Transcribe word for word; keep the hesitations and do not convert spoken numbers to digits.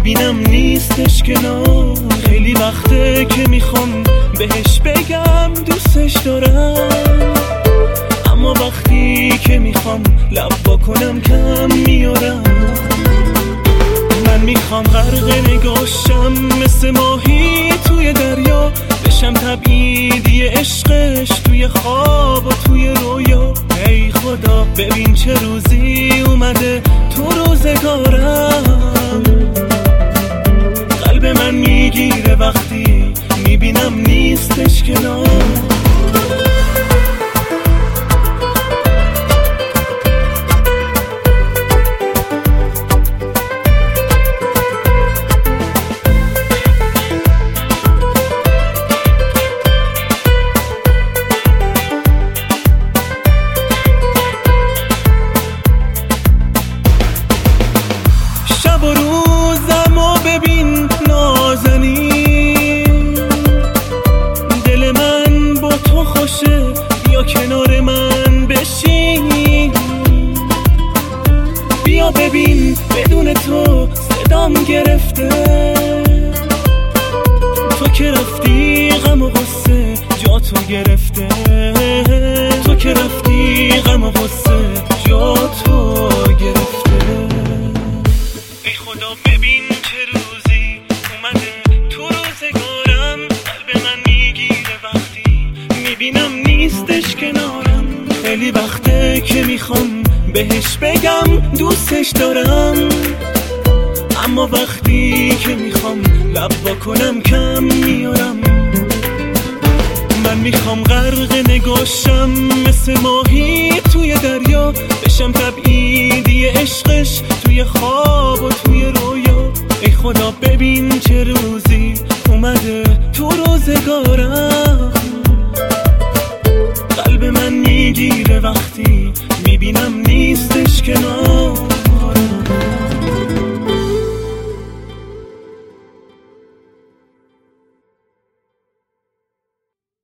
میبینم نیستش کنار. خیلی وقته که میخوام بهش بگم دوستش دارم، اما وقتی که میخوام لب با کنم کم میارم. من میخوام غرق نگاشم مثل ماهی توی دریا، بشم تبعیدی عشقش توی خواب و توی رویا. ای خدا ببین چه روزی اومده تو روزگارم. قلب من میگیره وقتی میبینم نیستش کنار. شب و روزم و ببین نازنین، دل من با تو خوشه، بیا کنار من بشین. بیا ببین بدون تو صدام گرفته، تو که رفتی غم و غصه جا تو گرفته. تو که رفتی غم و غصه جا تو گرفته. ای خدا ببین چه روزی اومده تو روزگارم. قلب من میگیره وقتی میبینم نیستش کنارم. خیلی وقته که میخوام بهش بگم دوستش دارم، اما وقتی که میخوام لب با کنم کم میارم. من میخوام غرق نگاشم مثل ماهی توی دریا، بشم تبعیدی عشقش توی خواب و توی رویا. ای خدا ببین چه روزی اومده تو روزگارم. قلب من میگیره وقتی میبینم نیستش کنار.